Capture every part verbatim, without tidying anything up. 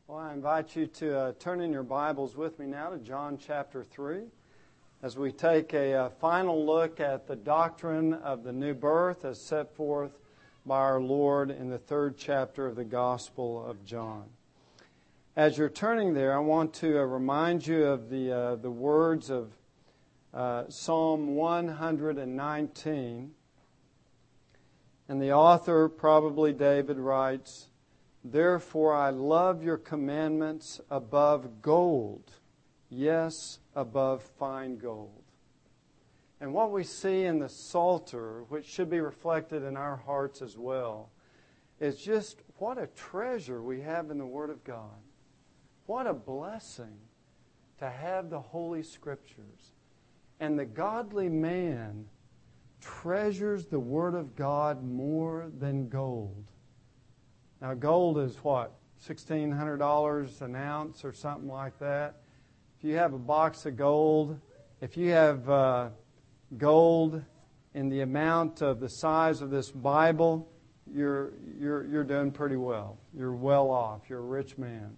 Well, I invite you to uh, turn in your Bibles with me now to John chapter three as we take a uh, final look at the doctrine of the new birth as set forth by our Lord in the third chapter of the Gospel of John. As you're turning there, I want to uh, remind you of the uh, the words of uh, Psalm one hundred nineteen. And the author, probably David, writes, "Therefore I love your commandments above gold, yes, above fine gold." And what we see in the Psalter, which should be reflected in our hearts as well, is just what a treasure we have in the Word of God. What a blessing to have the Holy Scriptures. And the godly man treasures the Word of God more than gold. Now, gold is what, sixteen hundred dollars an ounce or something like that. If you have a box of gold, if you have uh, gold in the amount of the size of this Bible, you're, you're, you're doing pretty well. You're well off. You're a rich man.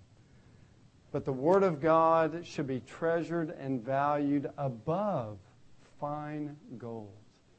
But the Word of God should be treasured and valued above fine gold.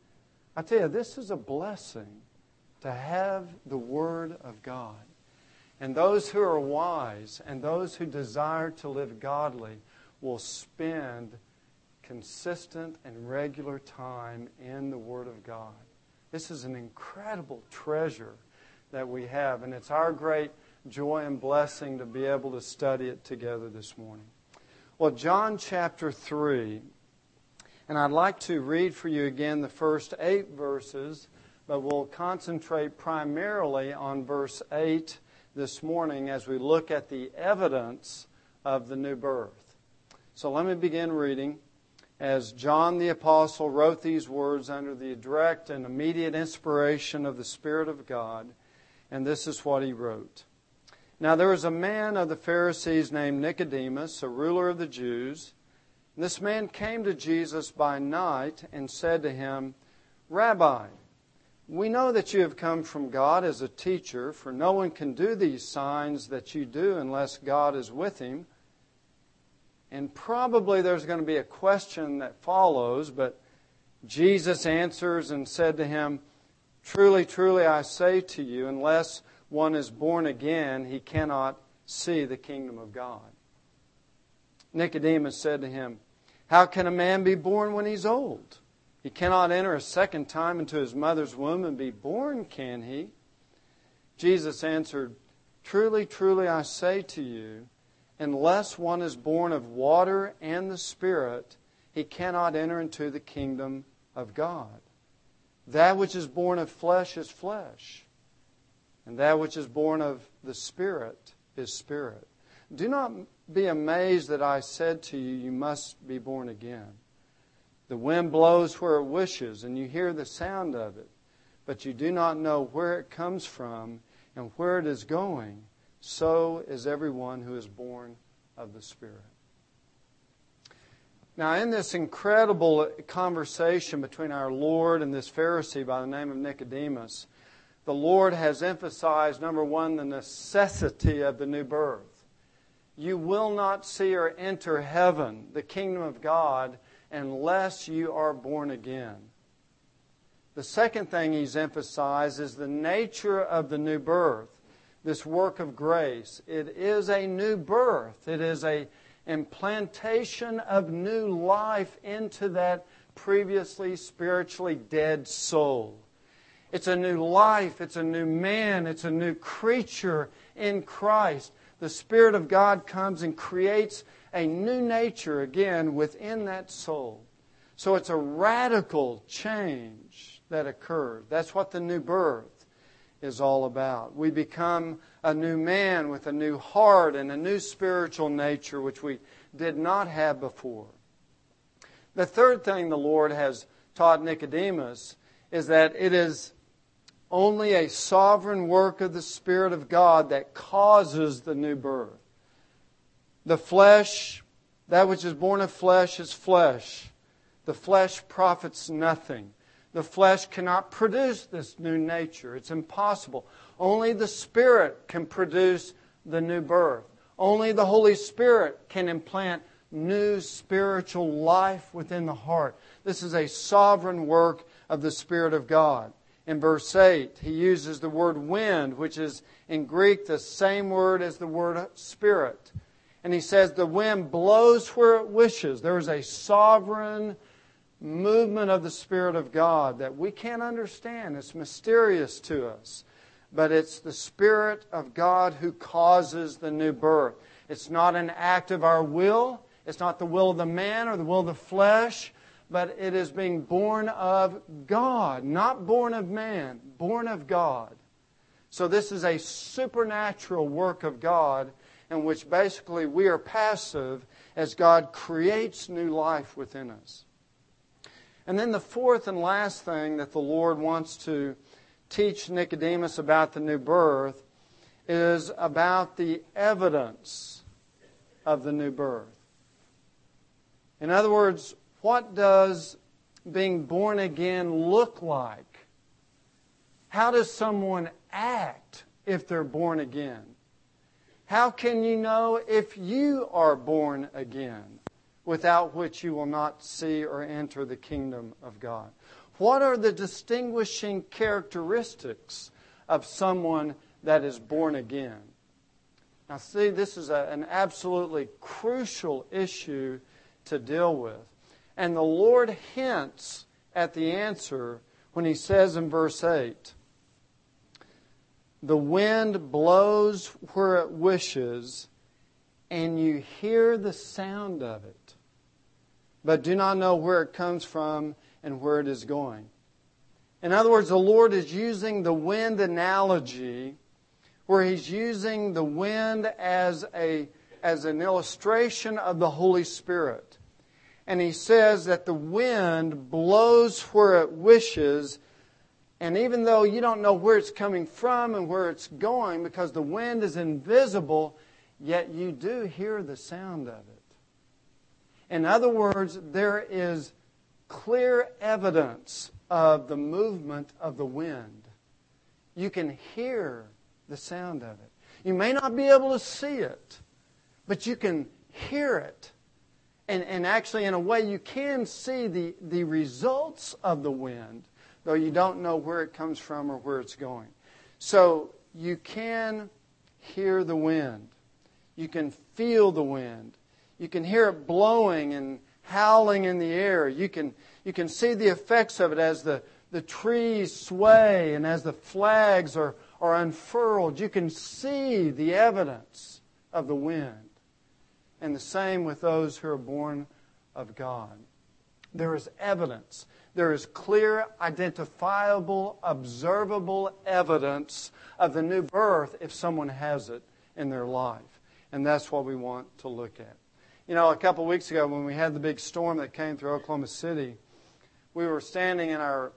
I tell you, this is a blessing to have the Word of God. And those who are wise and those who desire to live godly will spend consistent and regular time in the Word of God. This is an incredible treasure that we have, and it's our great joy and blessing to be able to study it together this morning. Well, John chapter three, and I'd like to read for you again the first eight verses, but we'll concentrate primarily on verse eight this morning as we look at the evidence of the new birth. So let me begin reading. As John the Apostle wrote these words under the direct and immediate inspiration of the Spirit of God, and this is what he wrote. Now there was a man of the Pharisees named Nicodemus, a ruler of the Jews. And this man came to Jesus by night and said to him, "Rabbi, we know that you have come from God as a teacher, for no one can do these signs that you do unless God is with him." And probably there's going to be a question that follows, but Jesus answers and said to him, "Truly, truly, I say to you, unless one is born again, he cannot see the kingdom of God." Nicodemus said to him, "How can a man be born when he's old? He cannot enter a second time into his mother's womb and be born, can he?" Jesus answered, "Truly, truly, I say to you, unless one is born of water and the Spirit, he cannot enter into the kingdom of God. That which is born of flesh is flesh, and that which is born of the Spirit is spirit. Do not be amazed that I said to you, you must be born again. The wind blows where it wishes, and you hear the sound of it, but you do not know where it comes from and where it is going. So is everyone who is born of the Spirit." Now, in this incredible conversation between our Lord and this Pharisee by the name of Nicodemus, the Lord has emphasized, number one, the necessity of the new birth. You will not see or enter heaven, the kingdom of God, unless you are born again. The second thing he's emphasized is the nature of the new birth, this work of grace. It is a new birth. It is an implantation of new life into that previously spiritually dead soul. It's a new life. It's a new man. It's a new creature in Christ. The Spirit of God comes and creates a new nature again within that soul. So it's a radical change that occurs. That's what the new birth is all about. We become a new man with a new heart and a new spiritual nature which we did not have before. The third thing the Lord has taught Nicodemus is that it is only a sovereign work of the Spirit of God that causes the new birth. The flesh, that which is born of flesh is flesh. The flesh profits nothing. The flesh cannot produce this new nature. It's impossible. Only the Spirit can produce the new birth. Only the Holy Spirit can implant new spiritual life within the heart. This is a sovereign work of the Spirit of God. In verse eight, he uses the word wind, which is in Greek the same word as the word spirit. And he says the wind blows where it wishes. There is a sovereign movement of the Spirit of God that we can't understand. It's mysterious to us. But it's the Spirit of God who causes the new birth. It's not an act of our will. It's not the will of the man or the will of the flesh. But it is being born of God. Not born of man. Born of God. So this is a supernatural work of God in which basically we are passive as God creates new life within us. And then the fourth and last thing that the Lord wants to teach Nicodemus about the new birth is about the evidence of the new birth. In other words, what does being born again look like? How does someone act if they're born again? How can you know if you are born again, without which you will not see or enter the kingdom of God? What are the distinguishing characteristics of someone that is born again? Now see, this is a, an absolutely crucial issue to deal with. And the Lord hints at the answer when He says in verse eight, the wind blows where it wishes, and you hear the sound of it, but do not know where it comes from and where it is going. In other words, the Lord is using the wind analogy where He's using the wind as a as an illustration of the Holy Spirit. And He says that the wind blows where it wishes, and even though you don't know where it's coming from and where it's going because the wind is invisible, yet you do hear the sound of it. In other words, there is clear evidence of the movement of the wind. You can hear the sound of it. You may not be able to see it, but you can hear it. And, and actually, in a way, you can see the, the results of the wind, though you don't know where it comes from or where it's going. So you can hear the wind. You can feel the wind. You can hear it blowing and howling in the air. You can you can see the effects of it as the, the trees sway and as the flags are, are unfurled. You can see the evidence of the wind. And the same with those who are born of God. There is evidence. There is clear, identifiable, observable evidence of the new birth if someone has it in their life. And that's what we want to look at. You know, a couple of weeks ago when we had the big storm that came through Oklahoma City, we were standing in our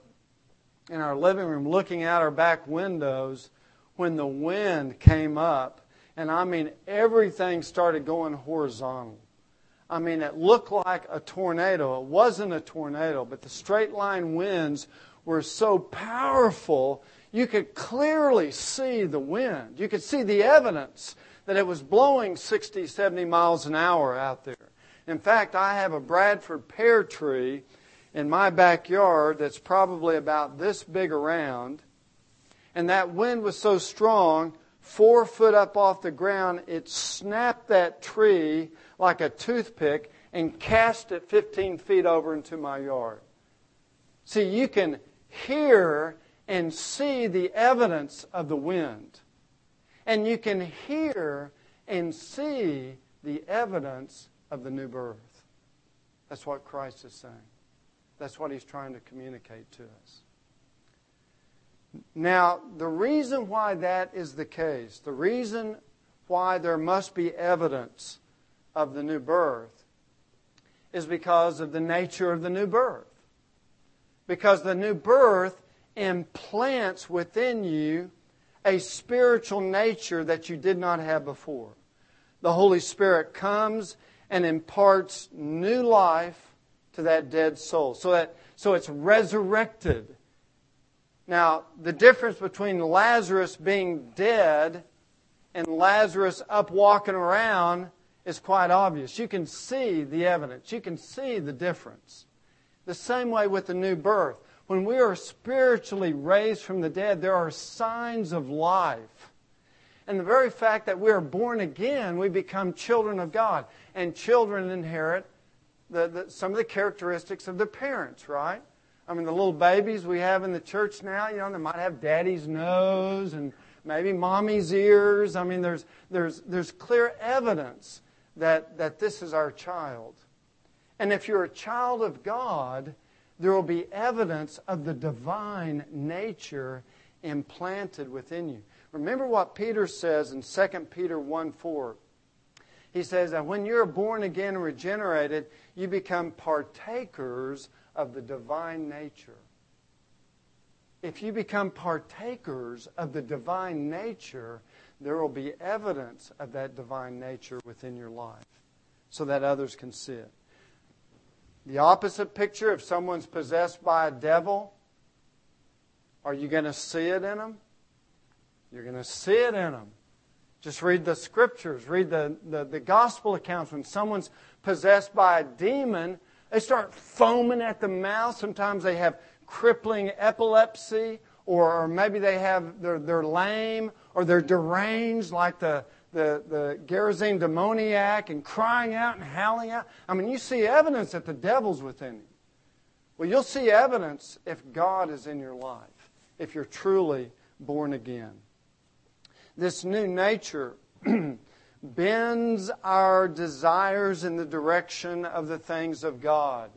in our living room looking out our back windows when the wind came up. And I mean, everything started going horizontal. I mean, it looked like a tornado. It wasn't a tornado, but the straight line winds were so powerful, you could clearly see the wind. You could see the evidence that it was blowing sixty, seventy miles an hour out there. In fact, I have a Bradford pear tree in my backyard that's probably about this big around. And that wind was so strong, four foot up off the ground, it snapped that tree like a toothpick and cast it fifteen feet over into my yard. See, you can hear and see the evidence of the wind. And you can hear and see the evidence of the new birth. That's what Christ is saying. That's what He's trying to communicate to us. Now, the reason why that is the case, the reason why there must be evidence of the new birth is because of the nature of the new birth. Because the new birth implants within you a spiritual nature that you did not have before. The Holy Spirit comes and imparts new life to that dead soul. So that so it's resurrected. Now, the difference between Lazarus being dead and Lazarus up walking around is quite obvious. You can see the evidence. You can see the difference. The same way with the new birth. When we are spiritually raised from the dead, there are signs of life. And the very fact that we are born again, we become children of God. And children inherit the, the, some of the characteristics of their parents, right? I mean, the little babies we have in the church now, you know, they might have daddy's nose and maybe mommy's ears. I mean, there's there's there's clear evidence that, that this is our child. And if you're a child of God, there will be evidence of the divine nature implanted within you. Remember what Peter says in Second Peter one four. He says that when you're born again and regenerated, you become partakers of the divine nature. If you become partakers of the divine nature, there will be evidence of that divine nature within your life so that others can see it. The opposite picture, if someone's possessed by a devil, are you going to see it in them? You're going to see it in them. Just read the scriptures, read the, the, the gospel accounts. When someone's possessed by a demon, they start foaming at the mouth. Sometimes they have crippling epilepsy, or, or maybe they have they're, they're lame, or they're deranged like the, the, the Gerasene demoniac, and crying out and howling out. I mean, you see evidence that the devil's within you. Well, you'll see evidence if God is in your life, if you're truly born again. This new nature bends our desires in the direction of the things of God.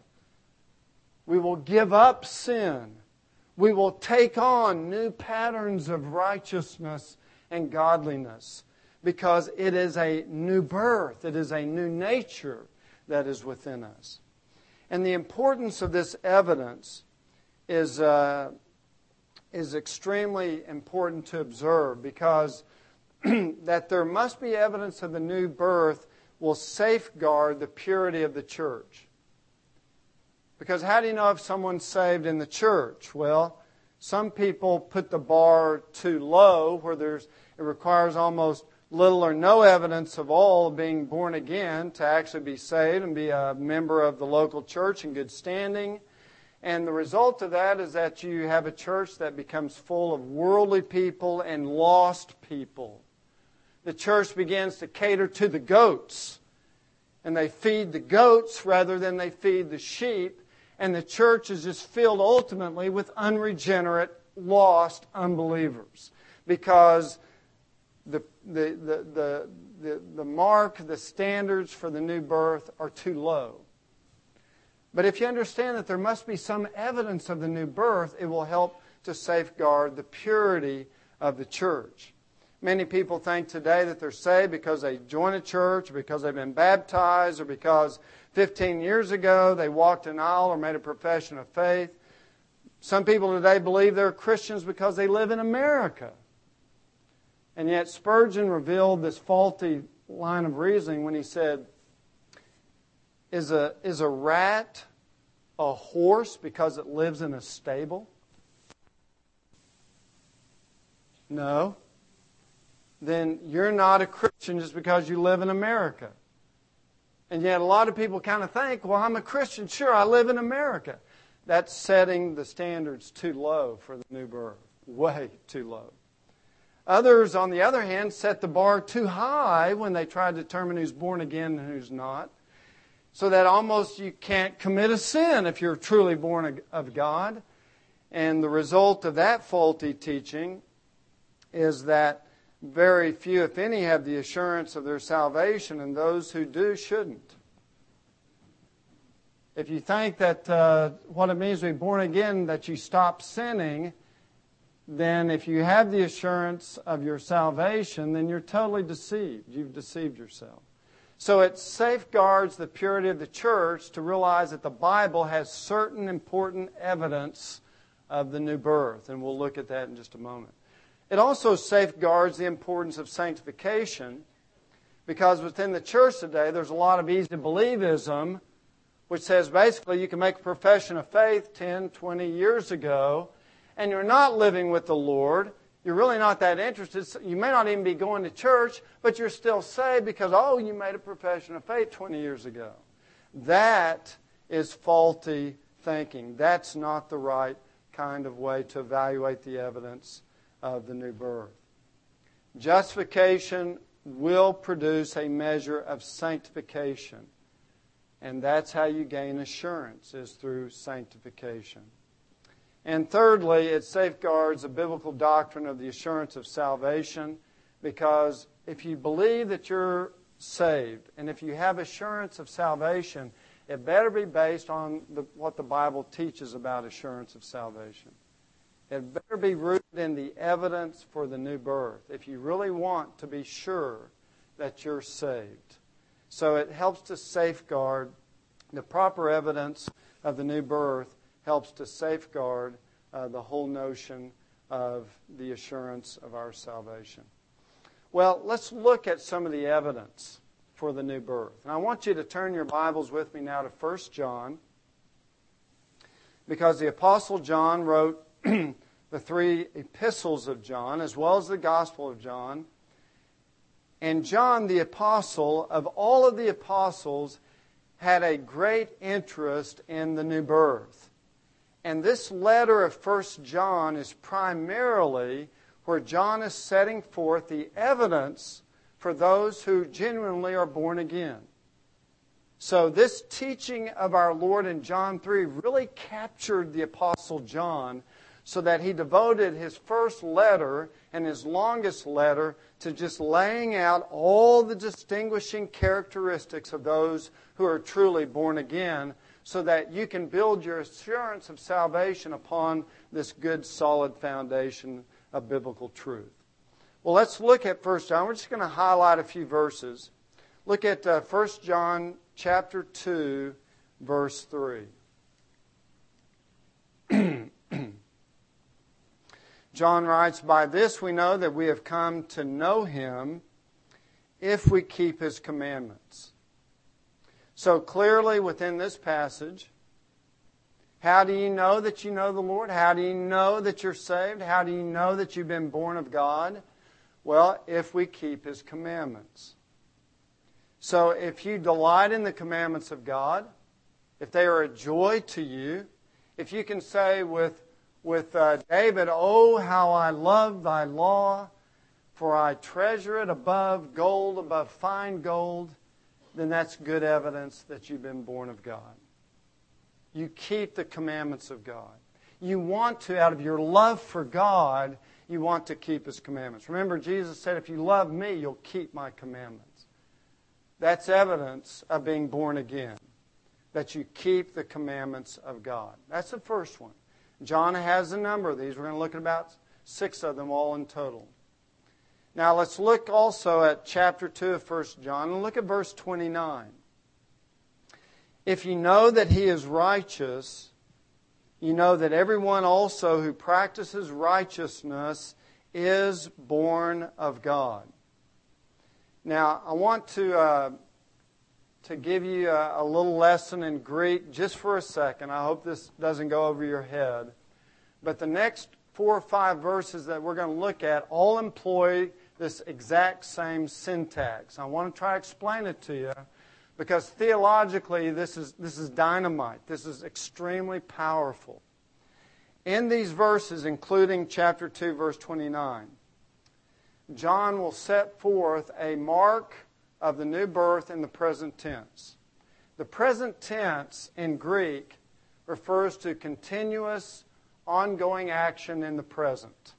We will give up sin. We will take on new patterns of righteousness and godliness because it is a new birth. It is a new nature that is within us. And the importance of this evidence is, uh, is extremely important to observe because that there must be evidence of the new birth will safeguard the purity of the church. Because how do you know if someone's saved in the church? Well, some people put the bar too low where there's it requires almost little or no evidence of all being born again to actually be saved and be a member of the local church in good standing. And the result of that is that you have a church that becomes full of worldly people and lost people. The church begins to cater to the goats. And they feed the goats rather than they feed the sheep. And the church is just filled ultimately with unregenerate, lost unbelievers. Because the, the, the, the, the, the mark, the standards for the new birth are too low. But if you understand that there must be some evidence of the new birth, it will help to safeguard the purity of the church. Many people think today that they're saved because they join a church, or because they've been baptized, or because fifteen years ago they walked an aisle or made a profession of faith. Some people today believe they're Christians because they live in America. And yet Spurgeon revealed this faulty line of reasoning when he said, Is a, is a rat a horse because it lives in a stable? No. Then you're not a Christian just because you live in America. And yet a lot of people kind of think, well, I'm a Christian. Sure, I live in America. That's setting the standards too low for the new birth. Way too low. Others, on the other hand, set the bar too high when they try to determine who's born again and who's not. So that almost you can't commit a sin if you're truly born of God. And the result of that faulty teaching is that very few, if any, have the assurance of their salvation, and those who do shouldn't. If you think that uh, what it means to be born again, that you stop sinning, then if you have the assurance of your salvation, then you're totally deceived. You've deceived yourself. So it safeguards the purity of the church to realize that the Bible has certain important evidence of the new birth, and we'll look at that in just a moment. It also safeguards the importance of sanctification because within the church today there's a lot of easy-believism which says basically you can make a profession of faith ten, twenty years ago and you're not living with the Lord You're really not that interested. You may not even be going to church, but you're still saved because, oh, you made a profession of faith twenty years ago. That is faulty thinking. That's not the right kind of way to evaluate the evidence of the new birth. Justification will produce a measure of sanctification. And that's how you gain assurance, is through sanctification. And thirdly, it safeguards the biblical doctrine of the assurance of salvation, because if you believe that you're saved, and if you have assurance of salvation, it better be based on the, what the Bible teaches about assurance of salvation. It better be rooted in the evidence for the new birth, if you really want to be sure that you're saved. So it helps to safeguard the proper evidence of the new birth, helps to safeguard uh, the whole notion of the assurance of our salvation. Well, let's look at some of the evidence for the new birth. And I want you to turn your Bibles with me now to First John, because the Apostle John wrote the three epistles of John, as well as the Gospel of John. And John, the apostle, of all of the apostles, had a great interest in the new birth. And this letter of First John is primarily where John is setting forth the evidence for those who genuinely are born again. So this teaching of our Lord in John three really captured the Apostle John, so that he devoted his first letter and his longest letter to just laying out all the distinguishing characteristics of those who are truly born again, so that you can build your assurance of salvation upon this good, solid foundation of biblical truth. Well, let's look at First John. We're just going to highlight a few verses. Look at uh, First John chapter two, verse three. John writes, "By this we know that we have come to know Him if we keep His commandments." So clearly within this passage, how do you know that you know the Lord? How do you know that you're saved? How do you know that you've been born of God? Well, if we keep His commandments. So if you delight in the commandments of God, if they are a joy to you, if you can say with With uh, David, "Oh, how I love thy law, for I treasure it above gold, above fine gold," then that's good evidence that you've been born of God. You keep the commandments of God. You want to, out of your love for God, you want to keep His commandments. Remember, Jesus said, "If you love me, you'll keep my commandments." That's evidence of being born again, that you keep the commandments of God. That's the first one. John has a number of these. We're going to look at about six of them all in total. Now let's look also at chapter two of First John and look at verse twenty-nine. "If you know that He is righteous, you know that everyone also who practices righteousness is born of God." Now I want to uh, to give you a, a little lesson in Greek just for a second. I hope this doesn't go over your head. But the next four or five verses that we're going to look at all employ this exact same syntax. I want to try to explain it to you because theologically this is, this is dynamite. This is extremely powerful. In these verses, including chapter two, verse twenty-nine, John will set forth a mark of the new birth in the present tense. The present tense in Greek refers to continuous, ongoing action in the present.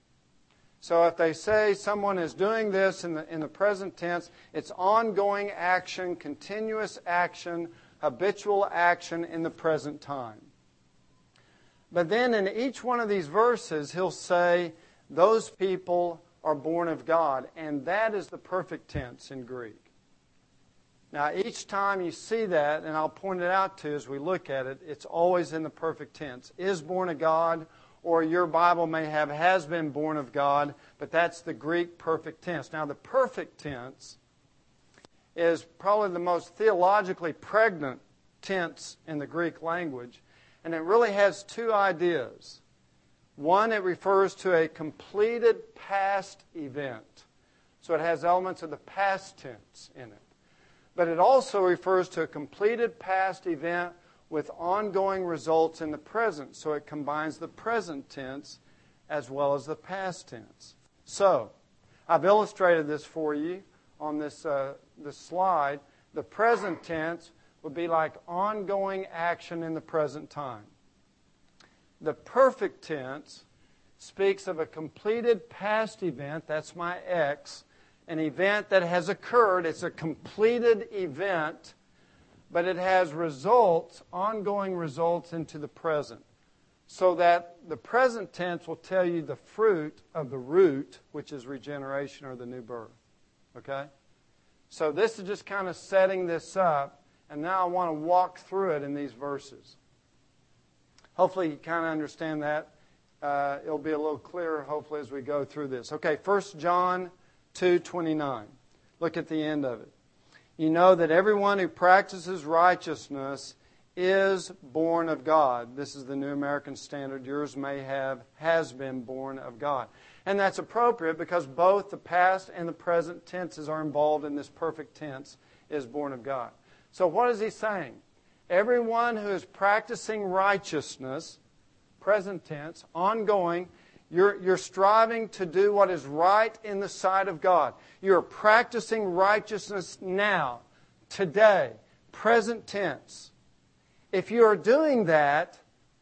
So if they say someone is doing this in the, in the present tense, it's ongoing action, continuous action, habitual action in the present time. But then in each one of these verses, he'll say, those people are born of God. And that is the perfect tense in Greek. Now, each time you see that, and I'll point it out to you as we look at it, it's always in the perfect tense. Is born of God, or your Bible may have has been born of God, but that's the Greek perfect tense. Now, the perfect tense is probably the most theologically pregnant tense in the Greek language, and it really has two ideas. One, it refers to a completed past event. So it has elements of the past tense in it. But it also refers to a completed past event with ongoing results in the present. So it combines the present tense as well as the past tense. So, I've illustrated this for you on this, uh, this slide. The present tense would be like ongoing action in the present time. The perfect tense speaks of a completed past event, that's my X, an event that has occurred. It's a completed event, but it has results, ongoing results into the present. So that the present tense will tell you the fruit of the root, which is regeneration or the new birth. Okay? So this is just kind of setting this up, and now I want to walk through it in these verses. Hopefully you kind of understand that. Uh, it'll be a little clearer, hopefully, as we go through this. Okay, First John two twenty-nine. Look at the end of it. You know that everyone who practices righteousness is born of God. This is the New American Standard. Yours may have, has been born of God. And that's appropriate because both the past and the present tenses are involved in this perfect tense, is born of God. So what is he saying? Everyone who is practicing righteousness, present tense, ongoing, you're, you're striving to do what is right in the sight of God. You're practicing righteousness now, today, present tense. If you are doing that,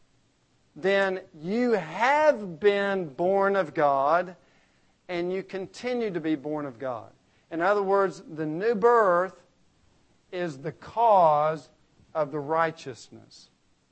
then you have been born of God and you continue to be born of God. In other words, the new birth is the cause of the righteousness.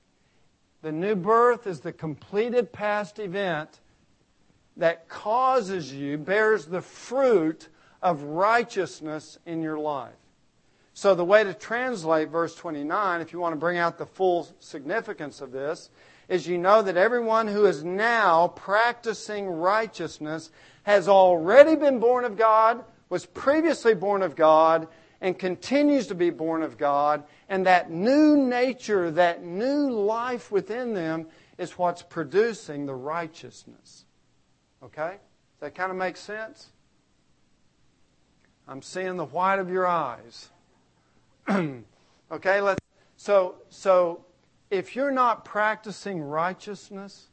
The new birth is the completed past event that causes you, bears the fruit of righteousness in your life. So the way to translate verse twenty-nine, if you want to bring out the full significance of this, is you know that everyone who is now practicing righteousness has already been born of God, was previously born of God, and continues to be born of God. And that new nature, that new life within them is what's producing the righteousness. Okay? Does that kind of make sense? I'm seeing the white of your eyes. Okay, let's so so if you're not practicing righteousness,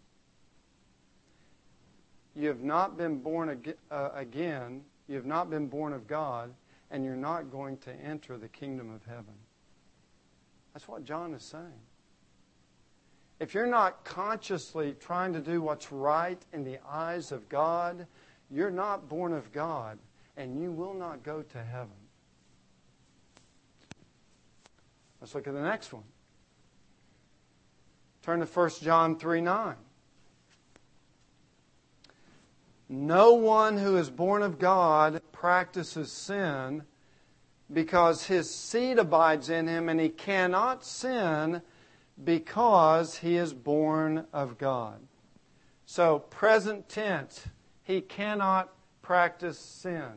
you have not been born ag- uh, again, you have not been born of God, and you're not going to enter the kingdom of heaven. That's what John is saying. If you're not consciously trying to do what's right in the eyes of God, you're not born of God, and you will not go to heaven. Let's look at the next one. Turn to First John three nine. No one who is born of God practices sin because his seed abides in him, and he cannot sin because he is born of God. So, present tense, he cannot practice sin.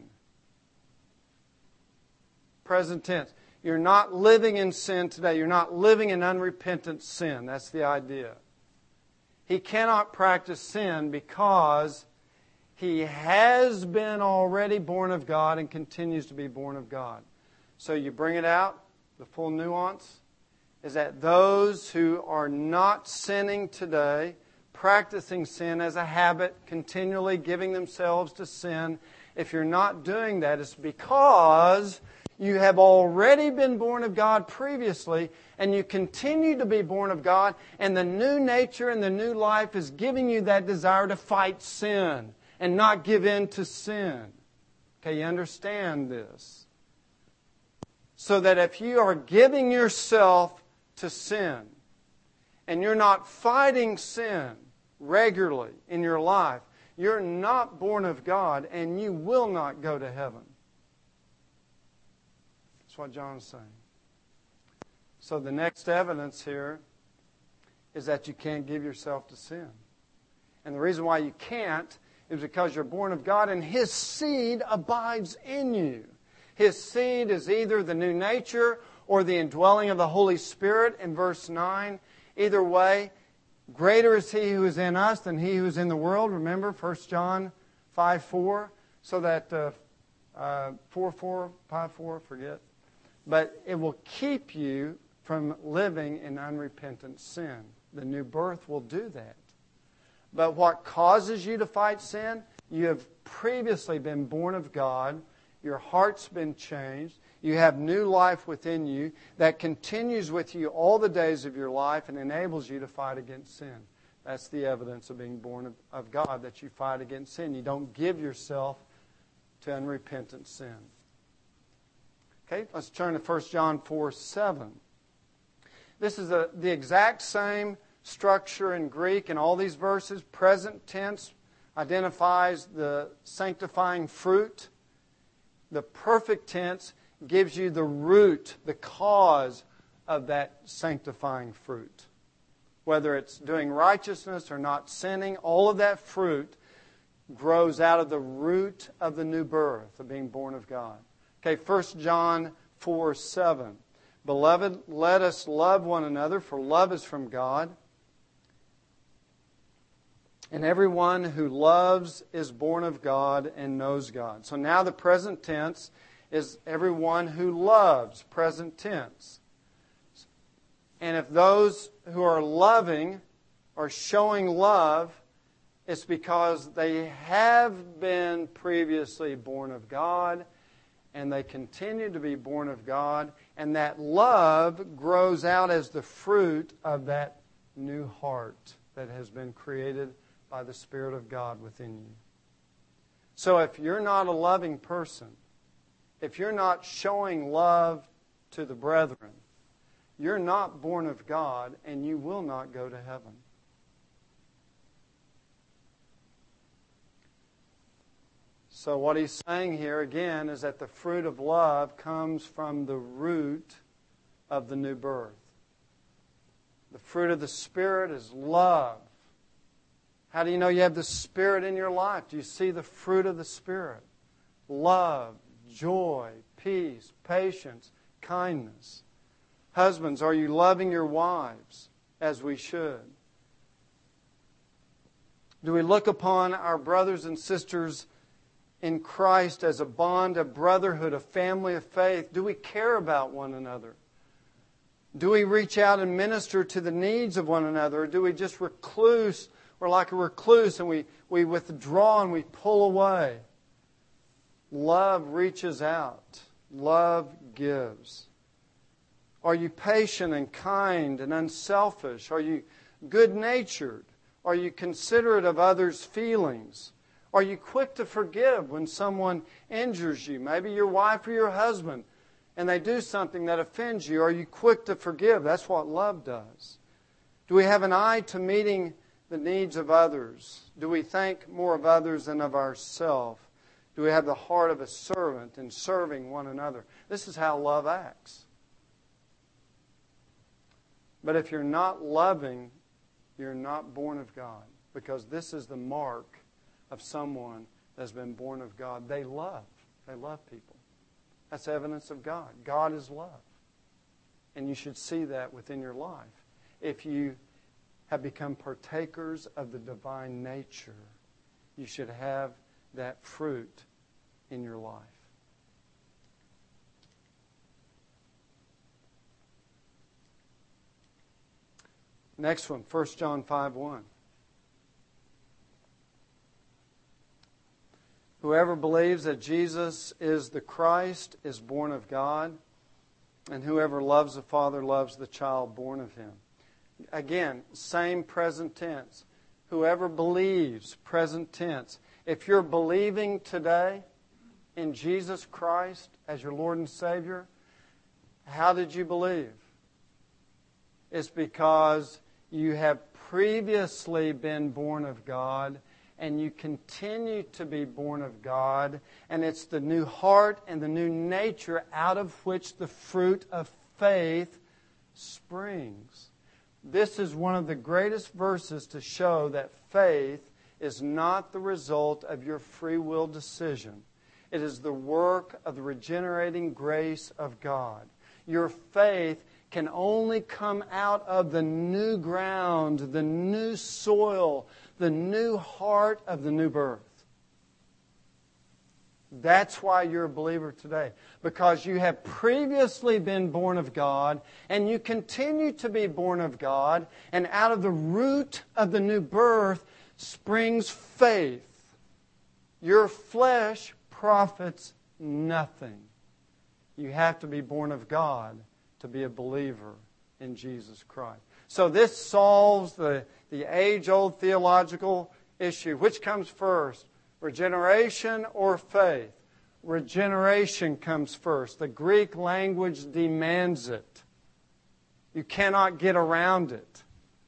Present tense. You're not living in sin today. You're not living in unrepentant sin. That's the idea. He cannot practice sin because he has been already born of God and continues to be born of God. So you bring it out, the full nuance is that those who are not sinning today, practicing sin as a habit, continually giving themselves to sin, if you're not doing that, it's because you have already been born of God previously, and you continue to be born of God, and the new nature and the new life is giving you that desire to fight sin and not give in to sin. Okay, you understand this? So that if you are giving yourself to sin, and you're not fighting sin regularly in your life, you're not born of God, and you will not go to heaven. That's what John's saying. So the next evidence here is that you can't give yourself to sin. And the reason why you can't is because you're born of God and His seed abides in you. His seed is either the new nature or the indwelling of the Holy Spirit in verse nine. Either way, Greater is He who is in us than he who is in the world. Remember, First John five four. So that uh, uh, four four, five four, forget. But it will keep you from living in unrepentant sin. The new birth will do that. But what causes you to fight sin? You have previously been born of God. Your heart's been changed. You have new life within you that continues with you all the days of your life and enables you to fight against sin. That's the evidence of being born of, of God, that you fight against sin. You don't give yourself to unrepentant sin. Okay, let's turn to First John four seven. This is a, the exact same structure in Greek in all these verses. Present tense identifies the sanctifying fruit. The perfect tense gives you the root, the cause of that sanctifying fruit. Whether it's doing righteousness or not sinning, all of that fruit grows out of the root of the new birth, of being born of God. Okay, First John four seven. Beloved, let us love one another, for love is from God. And everyone who loves is born of God and knows God. So now the present tense is everyone who loves, present tense. And if those who are loving are showing love, it's because they have been previously born of God and they continue to be born of God, and that love grows out as the fruit of that new heart that has been created by the Spirit of God within you. So if you're not a loving person, if you're not showing love to the brethren, you're not born of God and you will not go to heaven. So what he's saying here again is that the fruit of love comes from the root of the new birth. The fruit of the Spirit is love. How do you know you have the Spirit in your life? Do you see the fruit of the Spirit? Love, joy, peace, patience, kindness. Husbands, are you loving your wives as we should? Do we look upon our brothers and sisters in Christ as a bond of brotherhood, a family of faith? Do we care about one another? Do we reach out and minister to the needs of one another? Or do we just recluse? We're like a recluse and we, we withdraw and we pull away. Love reaches out. Love gives. Are you patient and kind and unselfish? Are you good-natured? Are you considerate of others' feelings? Are you quick to forgive when someone injures you? Maybe your wife or your husband, and they do something that offends you. Are you quick to forgive? That's what love does. Do we have an eye to meeting the needs of others? Do we think more of others than of ourselves? Do we have the heart of a servant in serving one another? This is how love acts. But if you're not loving, you're not born of God, because this is the mark of someone that's been born of God. They love. They love people. That's evidence of God. God is love. And you should see that within your life. If you have become partakers of the divine nature, you should have that fruit in your life. Next one, First John five one. Whoever believes that Jesus is the Christ is born of God, and whoever loves the Father loves the child born of Him. Again, same present tense. Whoever believes, present tense. If you're believing today in Jesus Christ as your Lord and Savior, how did you believe? It's because you have previously been born of God, and you continue to be born of God, and it's the new heart and the new nature out of which the fruit of faith springs. This is one of the greatest verses to show that faith is not the result of your free will decision. It is the work of the regenerating grace of God. Your faith can only come out of the new ground, the new soil, the new heart of the new birth. That's why you're a believer today. Because you have previously been born of God, and you continue to be born of God, and out of the root of the new birth springs faith. Your flesh profits nothing. You have to be born of God to be a believer in Jesus Christ. So this solves the, the age-old theological issue. Which comes first? Regeneration or faith? Regeneration comes first. The Greek language demands it. You cannot get around it.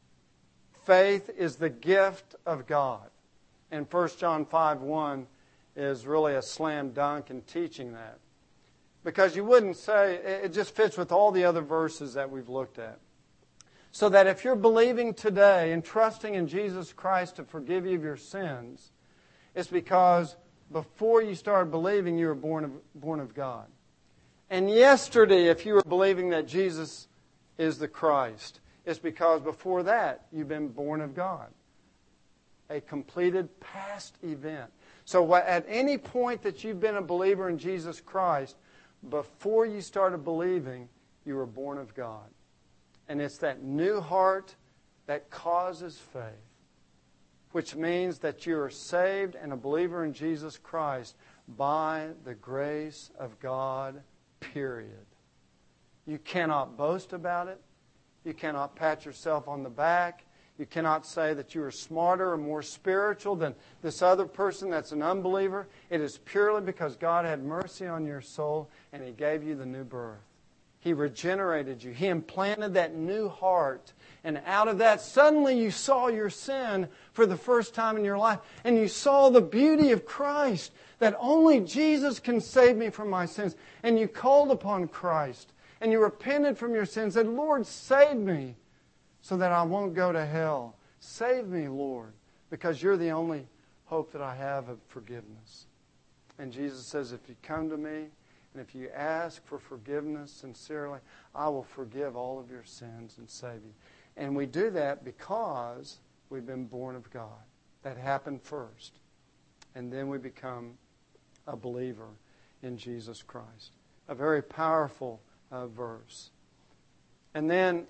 Faith is the gift of God. And First John five one is really a slam dunk in teaching that. Because you wouldn't say, it just fits with all the other verses that we've looked at. So that if you're believing today and trusting in Jesus Christ to forgive you of your sins, it's because before you started believing, you were born of, born of God. And yesterday, if you were believing that Jesus is the Christ, it's because before that, you've been born of God. A completed past event. So at any point that you've been a believer in Jesus Christ, before you started believing, you were born of God. And it's that new heart that causes faith, which means that you are saved and a believer in Jesus Christ by the grace of God, period. You cannot boast about it. You cannot pat yourself on the back. You cannot say that you are smarter or more spiritual than this other person that's an unbeliever. It is purely because God had mercy on your soul and He gave you the new birth. He regenerated you. He implanted that new heart. And out of that, suddenly you saw your sin for the first time in your life. And you saw the beauty of Christ, that only Jesus can save me from my sins. And you called upon Christ. And you repented from your sins. And Lord, save me so that I won't go to hell. Save me, Lord, because you're the only hope that I have of forgiveness. And Jesus says, if you come to me, and if you ask for forgiveness sincerely, I will forgive all of your sins and save you. And we do that because we've been born of God. That happened first. And then we become a believer in Jesus Christ. A very powerful uh, verse. And then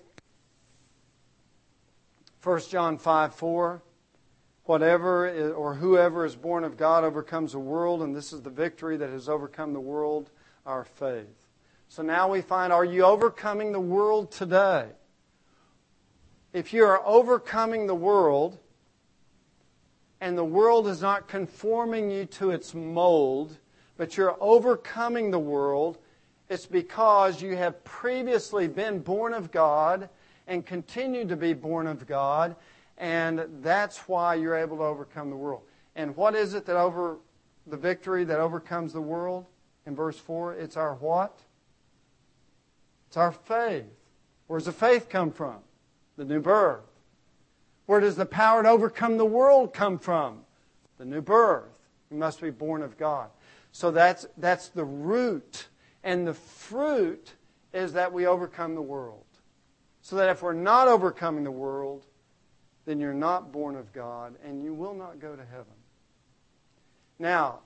First John five four, whatever is, or whoever is born of God overcomes the world, and this is the victory that has overcome the world, our faith. So now we find, are you overcoming the world today? If you are overcoming the world, and the world is not conforming you to its mold, but you're overcoming the world, it's because you have previously been born of God and continue to be born of God, and that's why you're able to overcome the world. And what is it that over the victory that overcomes the world? In verse four, it's our what? It's our faith. Where does the faith come from? The new birth. Where does the power to overcome the world come from? The new birth. You must be born of God. So that's that's the root. And the fruit is that we overcome the world. So that if we're not overcoming the world, then you're not born of God and you will not go to heaven. Now,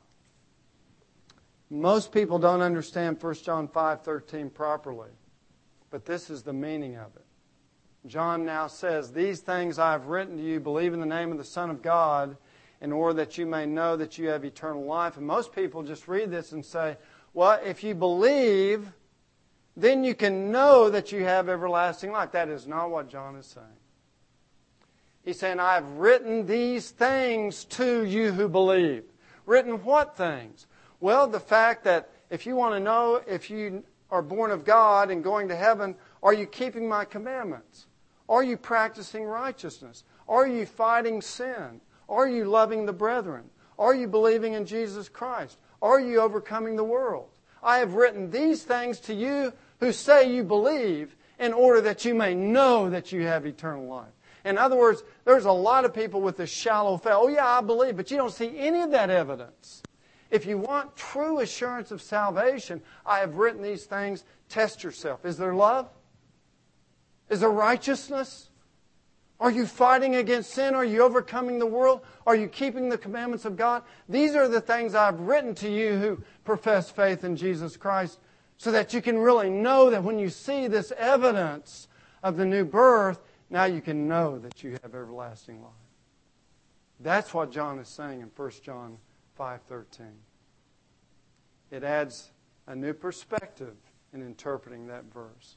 most people don't understand First John five thirteen properly, but this is the meaning of it. John now says, these things I have written to you, believe in the name of the Son of God, in order that you may know that you have eternal life. And most people just read this and say, well, if you believe, then you can know that you have everlasting life. That is not what John is saying. He's saying, I have written these things to you who believe. Written what things? Well, the fact that if you want to know if you are born of God and going to heaven, are you keeping my commandments? Are you practicing righteousness? Are you fighting sin? Are you loving the brethren? Are you believing in Jesus Christ? Are you overcoming the world? I have written these things to you who say you believe in order that you may know that you have eternal life. In other words, there's a lot of people with this shallow faith. Oh yeah, I believe, but you don't see any of that evidence. If you want true assurance of salvation, I have written these things. Test yourself. Is there love? Is there righteousness? Are you fighting against sin? Are you overcoming the world? Are you keeping the commandments of God? These are the things I've written to you who profess faith in Jesus Christ, so that you can really know that when you see this evidence of the new birth, now you can know that you have everlasting life. That's what John is saying in First John five thirteen. It adds a new perspective in interpreting that verse.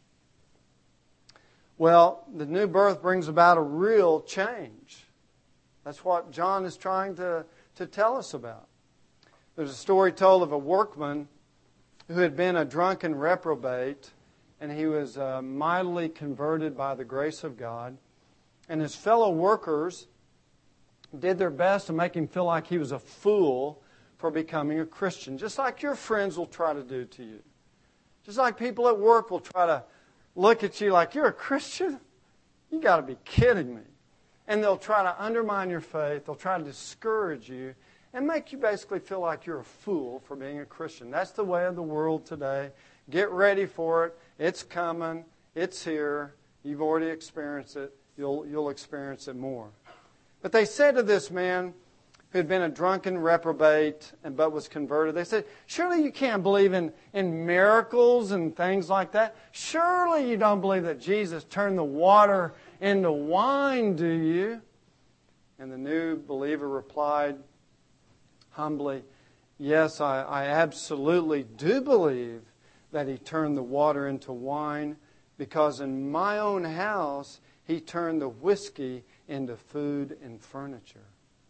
Well, the new birth brings about a real change. That's what John is trying to, to tell us about. There's a story told of a workman who had been a drunken reprobate, and he was uh, mightily converted by the grace of God. And his fellow workers did their best to make him feel like he was a fool for becoming a Christian, just like your friends will try to do to you. Just like people at work will try to look at you like, you're a Christian? You got to be kidding me. And they'll try to undermine your faith. They'll try to discourage you and make you basically feel like you're a fool for being a Christian. That's the way of the world today. Get ready for it. It's coming. It's here. You've already experienced it. You'll, you'll experience it more. But they said to this man who had been a drunken reprobate and but was converted, they said, surely you can't believe in, in miracles and things like that. Surely you don't believe that Jesus turned the water into wine, do you? And the new believer replied humbly, yes, I, I absolutely do believe that He turned the water into wine, because in my own house He turned the whiskey into food and furniture.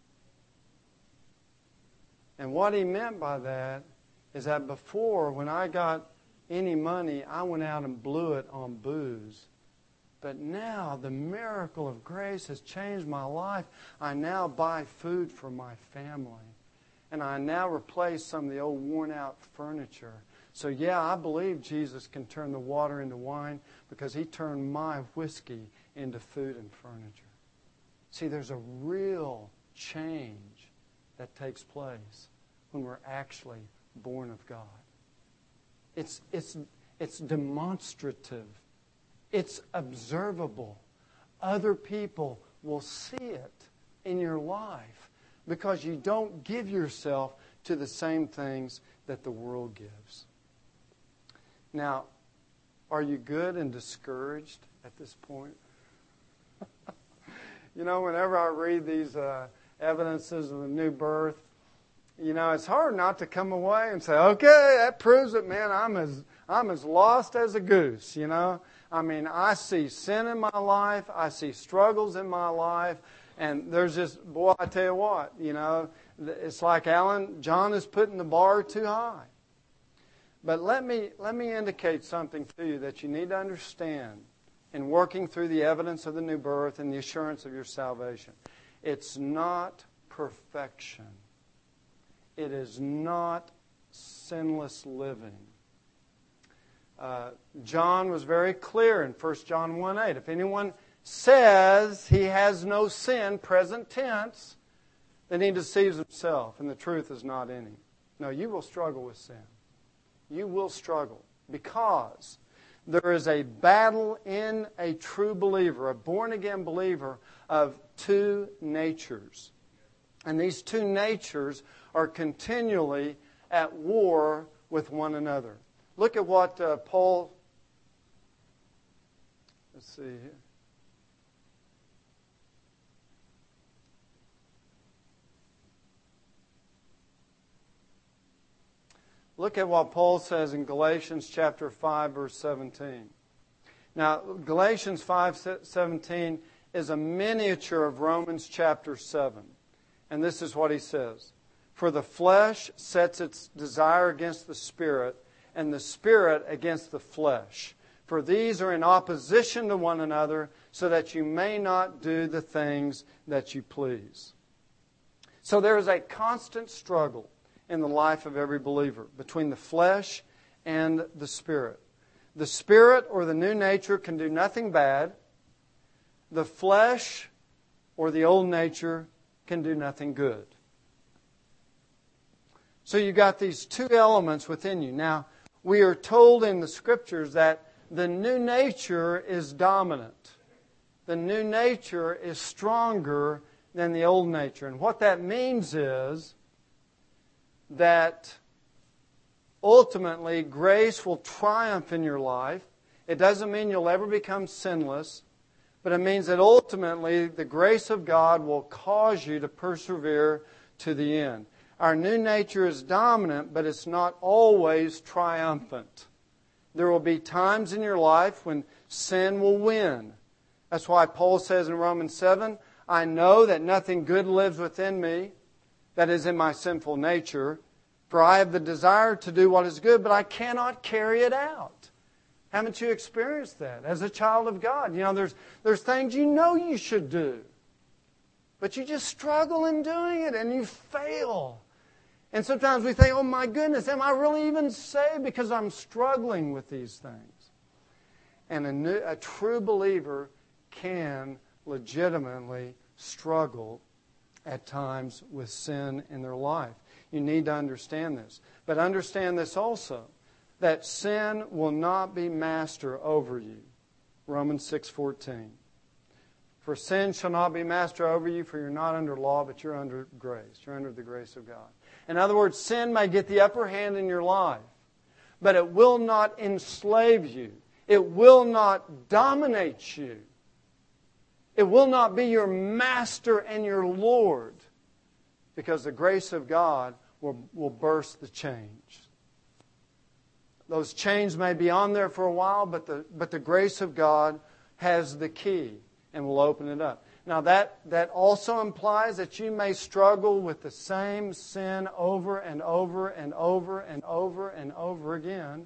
And what he meant by that is that before, when I got any money, I went out and blew it on booze. But now the miracle of grace has changed my life. I now buy food for my family. And I now replace some of the old worn-out furniture. So yeah, I believe Jesus can turn the water into wine, because He turned my whiskey into food and furniture. See, there's a real change that takes place when we're actually born of God. It's, it's, it's demonstrative. It's observable. Other people will see it in your life because you don't give yourself to the same things that the world gives. Now, are you good and discouraged at this point? You know, whenever I read these uh, evidences of the new birth, you know, it's hard not to come away and say, okay, that proves it, man. I'm as I'm as lost as a goose, you know. I mean, I see sin in my life. I see struggles in my life. And there's just, boy, I tell you what, you know, it's like Alan, John is putting the bar too high. But let me let me indicate something to you that you need to understand in working through the evidence of the new birth and the assurance of your salvation. It's not perfection. It is not sinless living. Uh, John was very clear in First John one eight. If anyone says he has no sin, present tense, then he deceives himself and the truth is not in him. No, you will struggle with sin. You will struggle because there is a battle in a true believer, a born-again believer, of two natures. And these two natures are continually at war with one another. Look at what uh, Paul, let's see here. Look at what Paul says in Galatians chapter five, verse seventeen. Now, Galatians five seventeen is a miniature of Romans chapter seven. And this is what he says. For the flesh sets its desire against the Spirit, and the Spirit against the flesh. For these are in opposition to one another, so that you may not do the things that you please. So there is a constant struggle in the life of every believer between the flesh and the Spirit. The Spirit, or the new nature, can do nothing bad. The flesh, or the old nature, can do nothing good. So you've got these two elements within you. Now, we are told in the Scriptures that the new nature is dominant. The new nature is stronger than the old nature. And what that means is that ultimately grace will triumph in your life. It doesn't mean you'll ever become sinless, but it means that ultimately the grace of God will cause you to persevere to the end. Our new nature is dominant, but it's not always triumphant. There will be times in your life when sin will win. That's why Paul says in Romans seven, I know that nothing good lives within me, that is in my sinful nature, for I have the desire to do what is good, but I cannot carry it out. Haven't you experienced that as a child of God? You know, there's, there's things you know you should do, but you just struggle in doing it and you fail. And sometimes we think, oh my goodness, am I really even saved because I'm struggling with these things? And a, new, a true believer can legitimately struggle at times with sin in their life. You need to understand this. But understand this also, that sin will not be master over you. Romans six fourteen. For sin shall not be master over you, for you're not under law, but you're under grace. You're under the grace of God. In other words, sin may get the upper hand in your life, but it will not enslave you. It will not dominate you. It will not be your master and your Lord, because the grace of God will, will burst the chains. Those chains may be on there for a while, but the, but the grace of God has the key and will open it up. Now that, that also implies that you may struggle with the same sin over and over and over and over and over again.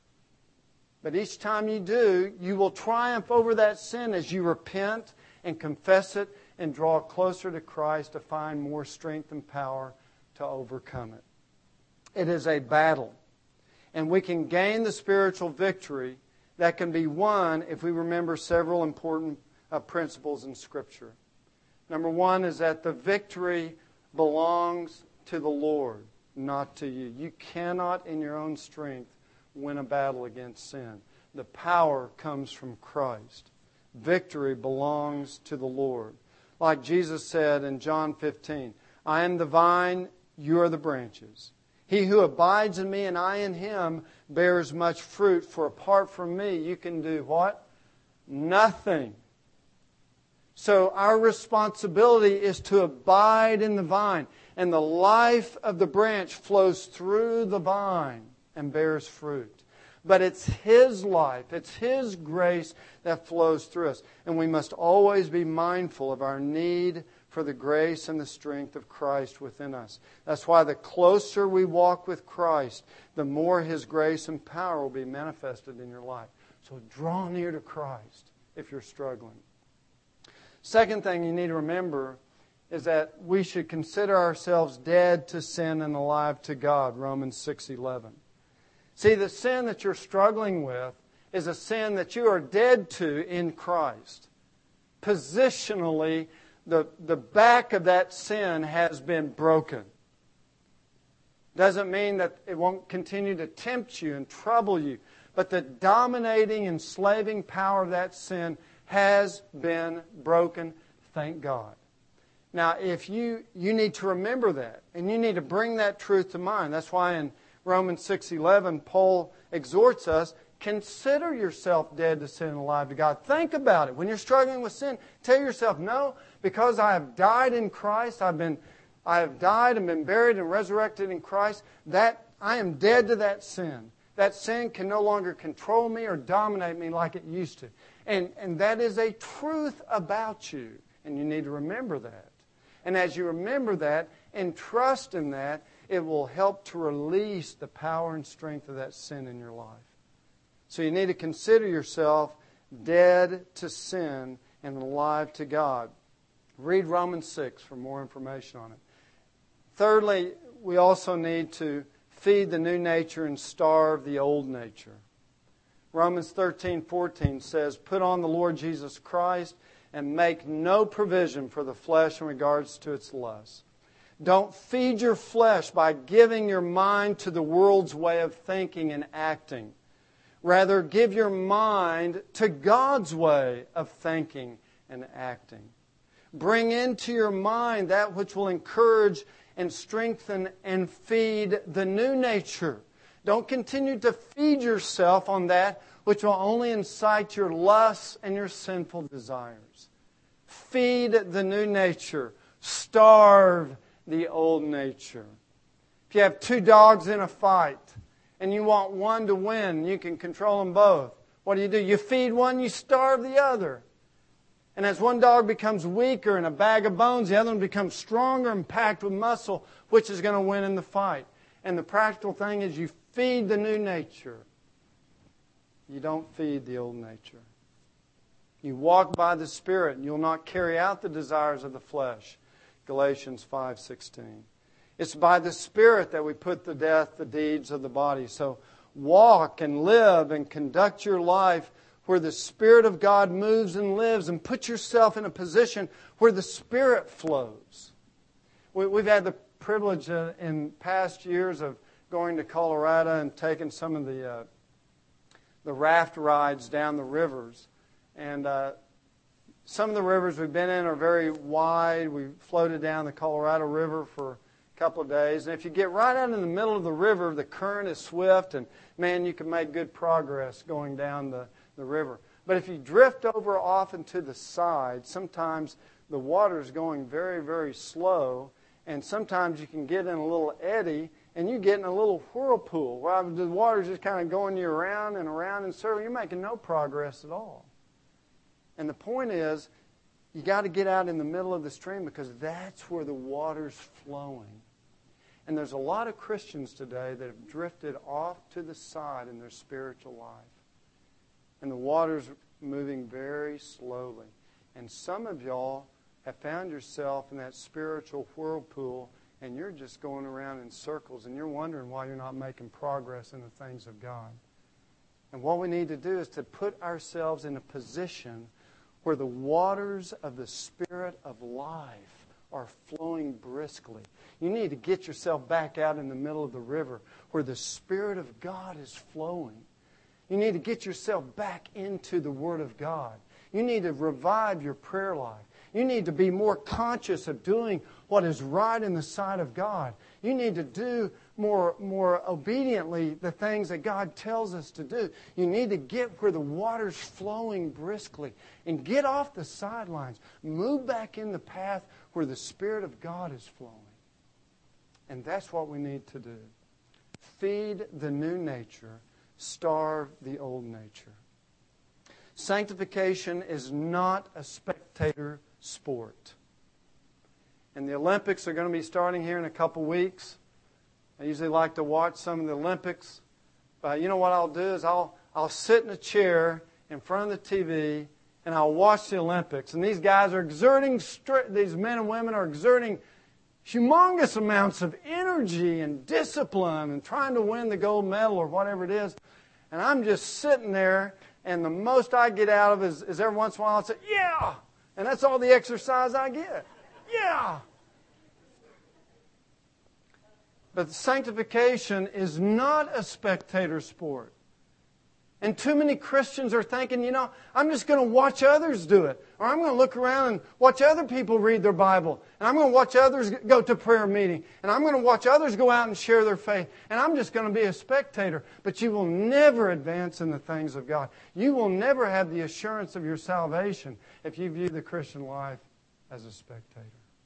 But each time you do, you will triumph over that sin as you repent and confess it and draw closer to Christ to find more strength and power to overcome it. It is a battle. And we can gain the spiritual victory that can be won if we remember several important uh, principles in Scripture. Number one is that the victory belongs to the Lord, not to you. You cannot in your own strength win a battle against sin. The power comes from Christ. Victory belongs to the Lord. Like Jesus said in John fifteen, I am the vine, you are the branches. He who abides in me and I in him bears much fruit, for apart from me you can do what? Nothing. So our responsibility is to abide in the vine, and the life of the branch flows through the vine and bears fruit. But it's His life, it's His grace that flows through us. And we must always be mindful of our need for the grace and the strength of Christ within us. That's why the closer we walk with Christ, the more His grace and power will be manifested in your life. So draw near to Christ if you're struggling. Second thing you need to remember is that we should consider ourselves dead to sin and alive to God, Romans six eleven. See, the sin that you're struggling with is a sin that you are dead to in Christ. Positionally, the, the back of that sin has been broken. Doesn't mean that it won't continue to tempt you and trouble you, but the dominating, enslaving power of that sin has been broken, thank God. Now, if you, you need to remember that, and you need to bring that truth to mind. That's why in Romans six eleven, Paul exhorts us, consider yourself dead to sin and alive to God. Think about it. When you're struggling with sin, tell yourself, no, because I have died in Christ, I've been, I have died and been buried and resurrected in Christ, that I am dead to that sin. That sin can no longer control me or dominate me like it used to. And, and that is a truth about you. And you need to remember that. And as you remember that and trust in that, it will help to release the power and strength of that sin in your life. So you need to consider yourself dead to sin and alive to God. Read Romans six for more information on it. Thirdly, we also need to feed the new nature and starve the old nature. Romans thirteen fourteen says, put on the Lord Jesus Christ and make no provision for the flesh in regards to its lusts. Don't feed your flesh by giving your mind to the world's way of thinking and acting. Rather, give your mind to God's way of thinking and acting. Bring into your mind that which will encourage and strengthen and feed the new nature. Don't continue to feed yourself on that which will only incite your lusts and your sinful desires. Feed the new nature. Starve the old nature. If you have two dogs in a fight and you want one to win, you can control them both. What do you do? You feed one, you starve the other. And as one dog becomes weaker and a bag of bones, the other one becomes stronger and packed with muscle, which is going to win in the fight. And the practical thing is you feed the new nature. You don't feed the old nature. You walk by the Spirit and you'll not carry out the desires of the flesh. Galatians five sixteen. It's by the Spirit that we put to death the deeds of the body. So walk and live and conduct your life where the Spirit of God moves and lives, and put yourself in a position where the Spirit flows. We've had the privilege uh, in past years of going to Colorado and taking some of the uh, the raft rides down the rivers. And uh, some of the rivers we've been in are very wide. We floated down the Colorado River for a couple of days. And if you get right out in the middle of the river, the current is swift, and man, you can make good progress going down the the river. But if you drift over off and to the side, sometimes the water is going very, very slow, and sometimes you can get in a little eddy, and you get in a little whirlpool. While the water is just kind of going you around and around in circles, you're making no progress at all. And the point is, you got to get out in the middle of the stream because that's where the water's flowing. And there's a lot of Christians today that have drifted off to the side in their spiritual life. And the water's moving very slowly. And some of y'all have found yourself in that spiritual whirlpool, and you're just going around in circles, and you're wondering why you're not making progress in the things of God. And what we need to do is to put ourselves in a position where the waters of the Spirit of life are flowing briskly. You need to get yourself back out in the middle of the river where the Spirit of God is flowing. You need to get yourself back into the Word of God. You need to revive your prayer life. You need to be more conscious of doing what is right in the sight of God. You need to do more, more obediently the things that God tells us to do. You need to get where the water's flowing briskly and get off the sidelines. Move back in the path where the Spirit of God is flowing. And that's what we need to do. Feed the new nature. Starve the old nature. Sanctification is not a spectator sport. And the Olympics are going to be starting here in a couple weeks. I usually like to watch some of the Olympics. But you know what I'll do is I'll I'll sit in a chair in front of the T V and I'll watch the Olympics. And these guys are exerting, these men and women are exerting humongous amounts of energy and discipline and trying to win the gold medal or whatever it is. And I'm just sitting there, and the most I get out of it is, is every once in a while I'll say, yeah! And that's all the exercise I get. Yeah! But sanctification is not a spectator sport. And too many Christians are thinking, you know, I'm just going to watch others do it. Or I'm going to look around and watch other people read their Bible. And I'm going to watch others go to prayer meeting. And I'm going to watch others go out and share their faith. And I'm just going to be a spectator. But you will never advance in the things of God. You will never have the assurance of your salvation if you view the Christian life as a spectator.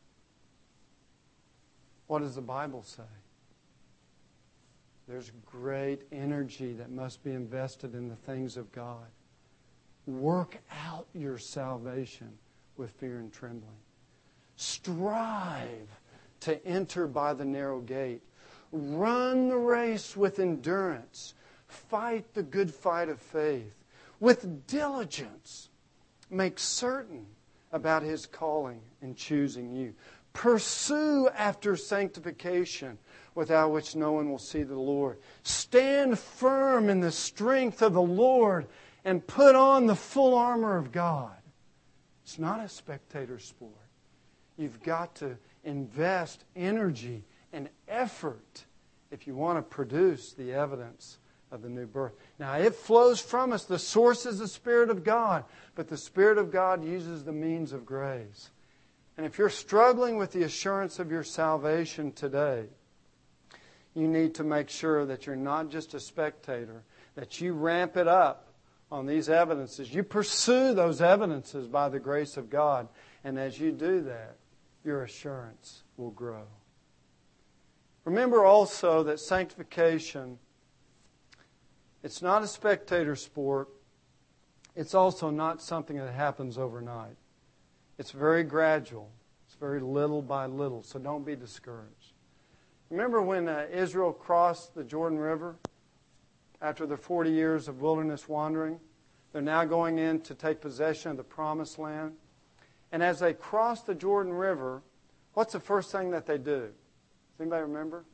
What does the Bible say? There's great energy that must be invested in the things of God. Work out your salvation with fear and trembling. Strive to enter by the narrow gate. Run the race with endurance. Fight the good fight of faith. With diligence, make certain about His calling and choosing you. Pursue after sanctification, without which no one will see the Lord. Stand firm in the strength of the Lord and put on the full armor of God. It's not a spectator sport. You've got to invest energy and effort if you want to produce the evidence of the new birth. Now, it flows from us. The source is the Spirit of God, but the Spirit of God uses the means of grace. And if you're struggling with the assurance of your salvation today, you need to make sure that you're not just a spectator, that you ramp it up on these evidences. You pursue those evidences by the grace of God. And as you do that, your assurance will grow. Remember also that sanctification, it's not a spectator sport. It's also not something that happens overnight. It's very gradual. It's very little by little. So don't be discouraged. Remember when uh, Israel crossed the Jordan River after their forty years of wilderness wandering? They're now going in to take possession of the Promised Land. And as they cross the Jordan River, what's the first thing that they do? Does anybody remember?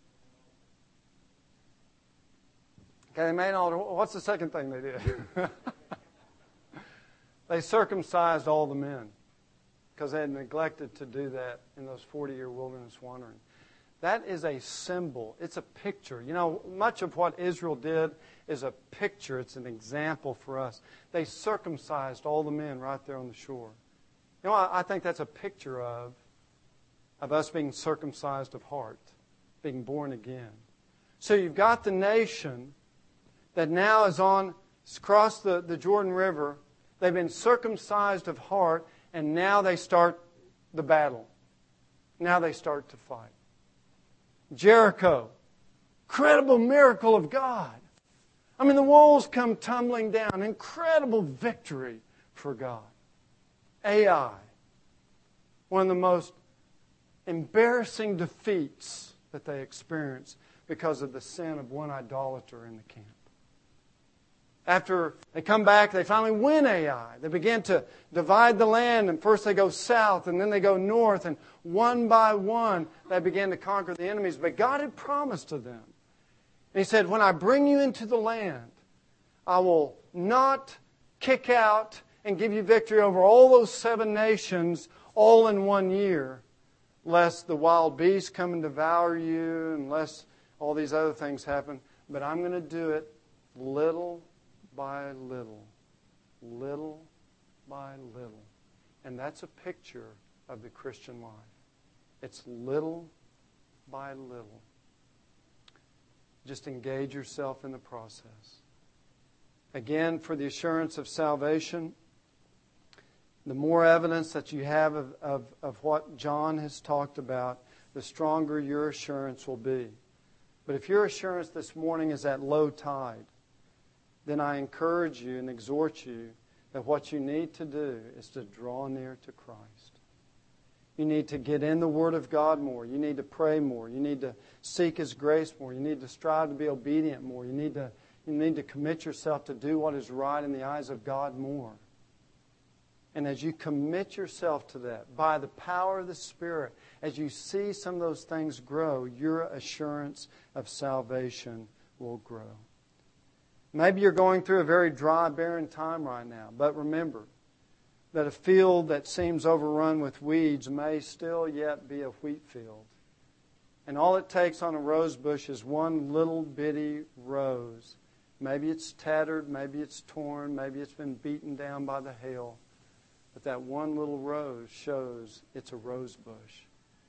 Okay, they made all. What's the second thing they did? They circumcised all the men because they had neglected to do that in those forty-year wilderness wandering. That is a symbol. It's a picture. You know, much of what Israel did is a picture. It's an example for us. They circumcised all the men right there on the shore. You know, I, I think that's a picture of, of us being circumcised of heart, being born again. So you've got the nation that now is on, across the, the Jordan River. They've been circumcised of heart, and now they start the battle. Now they start to fight. Jericho, incredible miracle of God. I mean, the walls come tumbling down. Incredible victory for God. Ai, one of the most embarrassing defeats that they experience because of the sin of one idolater in the camp. After they come back, they finally win Ai. They begin to divide the land, and first they go south, and then they go north, and one by one they begin to conquer the enemies. But God had promised to them. And He said, when I bring you into the land, I will not kick out and give you victory over all those seven nations all in one year, lest the wild beasts come and devour you, unless all these other things happen. But I'm going to do it little by little, little by little. And that's a picture of the Christian life. It's little by little. Just engage yourself in the process. Again, for the assurance of salvation, the more evidence that you have of, of, of what John has talked about, the stronger your assurance will be. But if your assurance this morning is at low tide, then I encourage you and exhort you that what you need to do is to draw near to Christ. You need to get in the Word of God more. You need to pray more. You need to seek His grace more. You need to strive to be obedient more. You need to, you need to commit yourself to do what is right in the eyes of God more. And as you commit yourself to that, by the power of the Spirit, as you see some of those things grow, your assurance of salvation will grow. Maybe you're going through a very dry, barren time right now. But remember that a field that seems overrun with weeds may still yet be a wheat field. And all it takes on a rose bush is one little bitty rose. Maybe it's tattered, maybe it's torn, maybe it's been beaten down by the hail. But that one little rose shows it's a rose bush.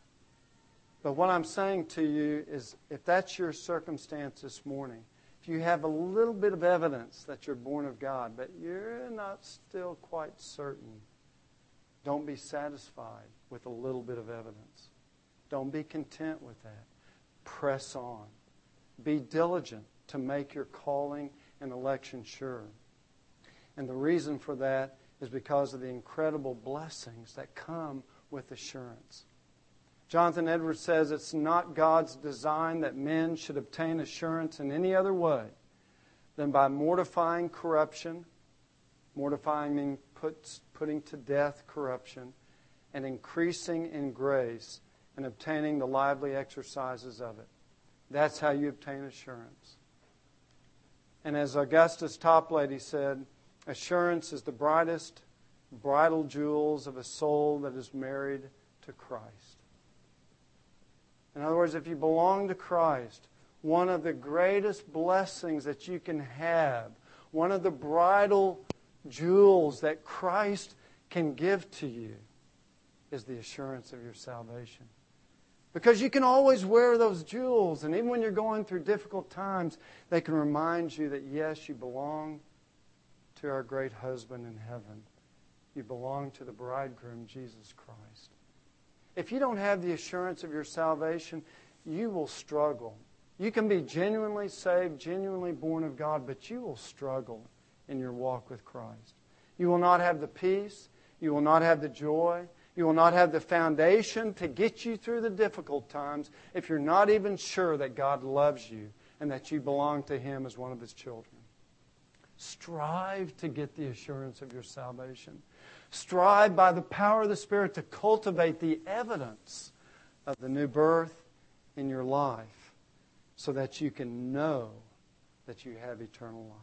But what I'm saying to you is, if that's your circumstance this morning, if you have a little bit of evidence that you're born of God, but you're not still quite certain, don't be satisfied with a little bit of evidence. Don't be content with that. Press on. Be diligent to make your calling and election sure. And the reason for that is because of the incredible blessings that come with assurance. Jonathan Edwards says it's not God's design that men should obtain assurance in any other way than by mortifying corruption, mortifying means puts, putting to death corruption, and increasing in grace and obtaining the lively exercises of it. That's how you obtain assurance. And as Augustus Toplady said, assurance is the brightest bridal jewels of a soul that is married to Christ. In other words, if you belong to Christ, one of the greatest blessings that you can have, one of the bridal jewels that Christ can give to you, is the assurance of your salvation. Because you can always wear those jewels, and even when you're going through difficult times, they can remind you that, yes, you belong to our great husband in heaven. You belong to the bridegroom, Jesus Christ. If you don't have the assurance of your salvation, you will struggle. You can be genuinely saved, genuinely born of God, but you will struggle in your walk with Christ. You will not have the peace. You will not have the joy. You will not have the foundation to get you through the difficult times if you're not even sure that God loves you and that you belong to Him as one of His children. Strive to get the assurance of your salvation. Strive by the power of the Spirit to cultivate the evidence of the new birth in your life so that you can know that you have eternal life.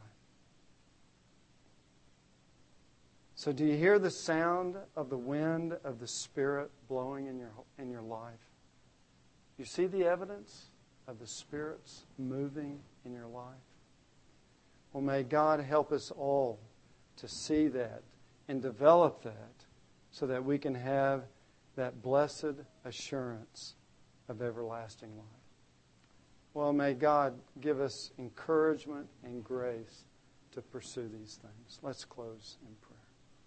So do you hear the sound of the wind of the Spirit blowing in your, in your life? You see the evidence of the Spirit's moving in your life? Well, may God help us all to see that and develop that so that we can have that blessed assurance of everlasting life. Well, may God give us encouragement and grace to pursue these things. Let's close in prayer.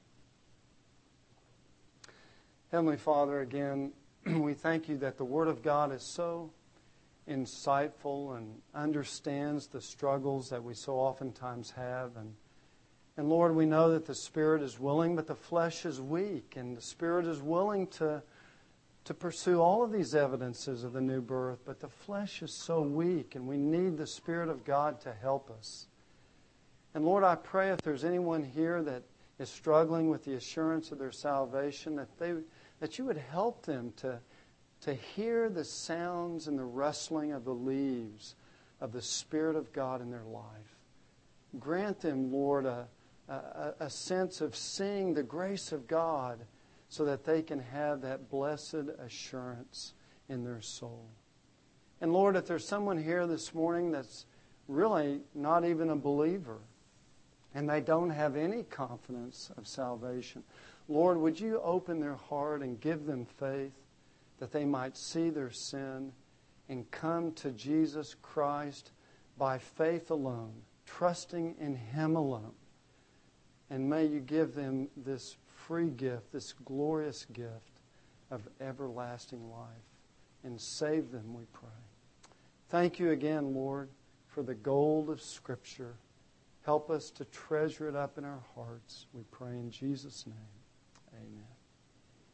Heavenly Father, again, we thank You that the Word of God is so insightful and understands the struggles that we so oftentimes have. And, and Lord, we know that the Spirit is willing, but the flesh is weak. And the Spirit is willing to, to pursue all of these evidences of the new birth, but the flesh is so weak, and we need the Spirit of God to help us. And Lord, I pray if there's anyone here that is struggling with the assurance of their salvation, that they that You would help them to, to hear the sounds and the rustling of the leaves of the Spirit of God in their life. Grant them, Lord, a, a, a sense of seeing the grace of God so that they can have that blessed assurance in their soul. And Lord, if there's someone here this morning that's really not even a believer, and they don't have any confidence of salvation, Lord, would You open their heart and give them faith that they might see their sin and come to Jesus Christ by faith alone, trusting in Him alone. And may You give them this free gift, this glorious gift of everlasting life, and save them, we pray. Thank You again, Lord, for the gold of Scripture. Help us to treasure it up in our hearts. We pray in Jesus' name. Amen.